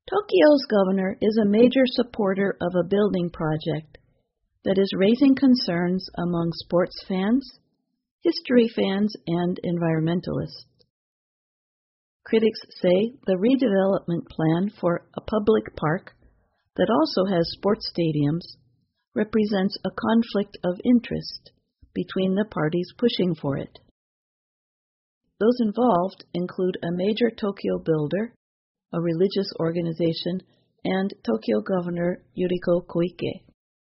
Tokyo's governor is a major supporter of a building project that is raising concerns among sports fans, history fans, and environmentalists. Critics say the redevelopment plan for a public park that also has sports stadiums represents a conflict of interest between the parties pushing for it. Those involved include a major Tokyo builder, a religious organization, and Tokyo Governor Yuriko Koike.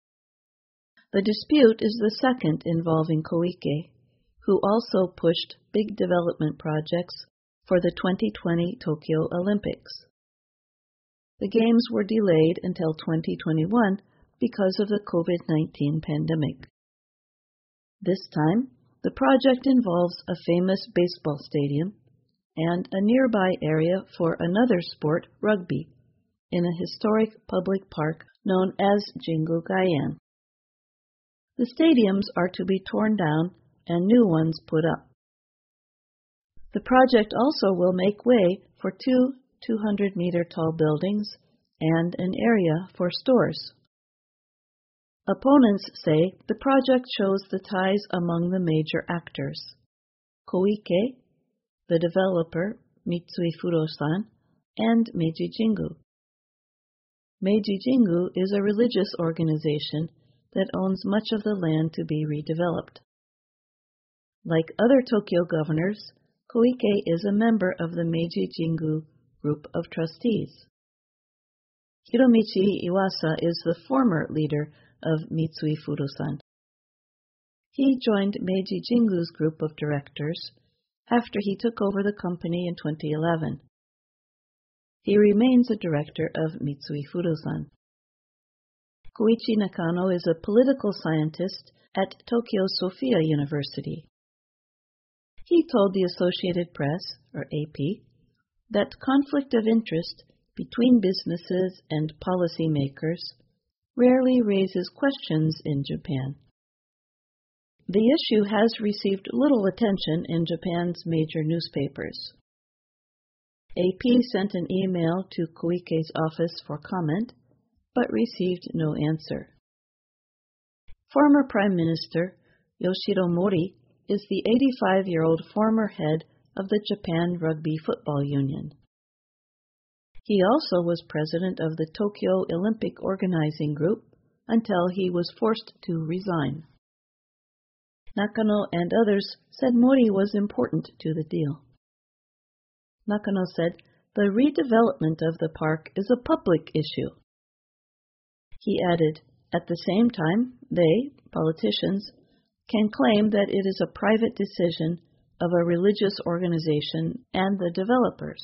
The dispute is the second involving Koike, who also pushed big development projects for the 2020 Tokyo Olympics. The Games were delayed until 2021 because of the COVID-19 pandemic. This time, the project involves a famous baseball stadium and a nearby area for another sport, rugby, in a historic public park known as Jingu Gaian. The stadiums are to be torn down and new ones put up. The project also will make way for two 200-meter-tall buildings and an area for stores. Opponents say the project shows the ties among the major actors: Koike, the developer Mitsui Fudosan, and Meiji Jingu. Meiji Jingu is a religious organization that owns much of the land to be redeveloped. Like other Tokyo governors, Koike is a member of the Meiji Jingu group of trustees. Hiromichi Iwasa is the former leader of Mitsui Fudosan. He joined Meiji Jingu's group of directors after he took over the company in 2011. He remains a director of Mitsui Fudosan. Koichi Nakano is a political scientist at Tokyo Sophia University. He told the Associated Press, or AP, that conflict of interest between businesses and policymakers rarely raises questions in Japan. The issue has received little attention in Japan's major newspapers. AP sent an email to Koike's office for comment, but received no answer. Former Prime Minister Yoshiro Mori is the 85-year-old former head of the Japan Rugby Football Union. He also was president of the Tokyo Olympic Organizing Group until he was forced to resign. Nakano and others said Mori was important to the deal. Nakano said the redevelopment of the park is a public issue. He added, at the same time, they, politicians, can claim that it is a private decision of a religious organization and the developers.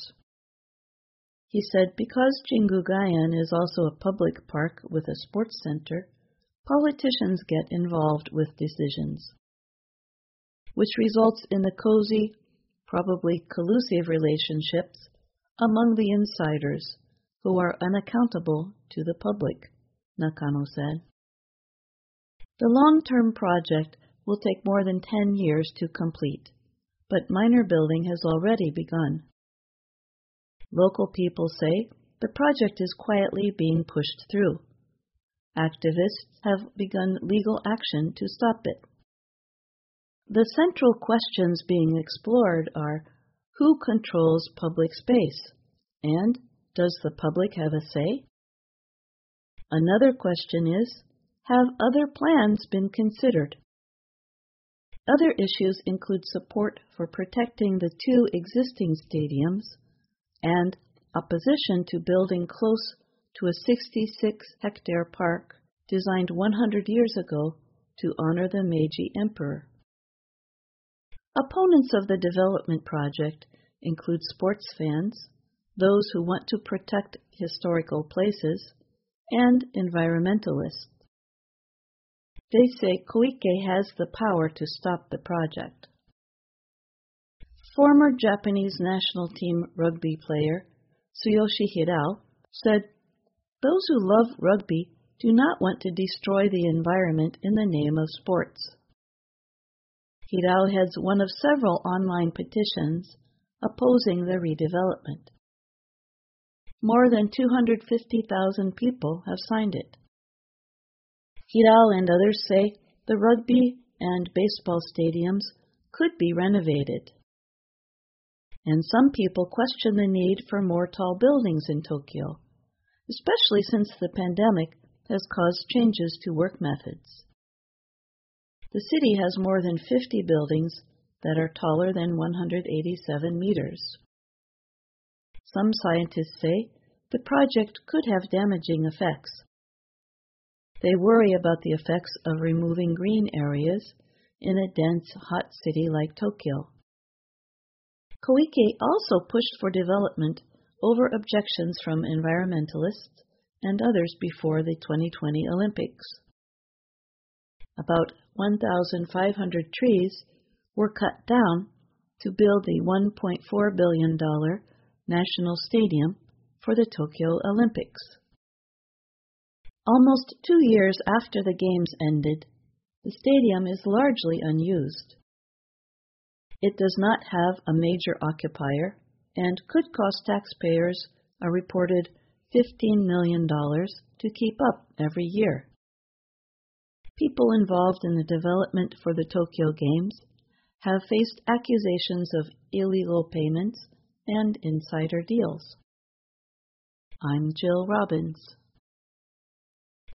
He said because Jingu Gaian is also a public park with a sports center, politicians get involved with decisions, which results in the cozy, probably collusive relationships among the insiders who are unaccountable to the public, Nakano said. The long-term project will take more than 10 years to complete, but minor building has already begun. Local people say the project is quietly being pushed through. Activists have begun legal action to stop it. The central questions being explored are who controls public space, and does the public have a say? Another question is, have other plans been considered? Other issues include support for protecting the two existing stadiums and opposition to building close to a 66-hectare park designed 100 years ago to honor the Meiji Emperor. Opponents of the development project include sports fans, those who want to protect historical places, and environmentalists. They say Koike has the power to stop the project. Former Japanese national team rugby player Tsuyoshi Hirao said, "Those who love rugby do not want to destroy the environment in the name of sports." Hirao heads one of several online petitions opposing the redevelopment. More than 250,000 people have signed it. Hiral and others say the rugby and baseball stadiums could be renovated. And some people question the need for more tall buildings in Tokyo, especially since the pandemic has caused changes to work methods. The city has more than 50 buildings that are taller than 187 meters. Some scientists say the project could have damaging effects. They worry about the effects of removing green areas in a dense, hot city like Tokyo. Koike also pushed for development over objections from environmentalists and others before the 2020 Olympics. About 1,500 trees were cut down to build the $1.4 billion national stadium for the Tokyo Olympics. Almost 2 years after the Games ended, the stadium is largely unused. It does not have a major occupier and could cost taxpayers a reported $15 million to keep up every year. People involved in the development for the Tokyo Games have faced accusations of illegal payments and insider deals. I'm Jill Robbins.